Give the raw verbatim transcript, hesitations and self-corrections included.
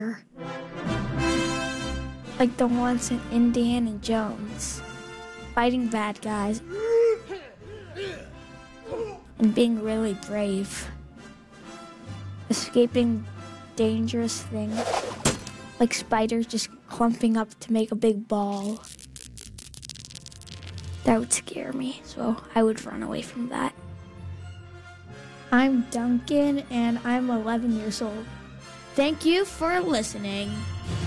Like the ones in Indiana Jones, fighting bad guys and being really brave, escaping dangerous things, like spiders just clumping up to make a big ball. That would scare me, so I would run away from that. I'm Duncan, and I'm eleven years old. Thank you for listening.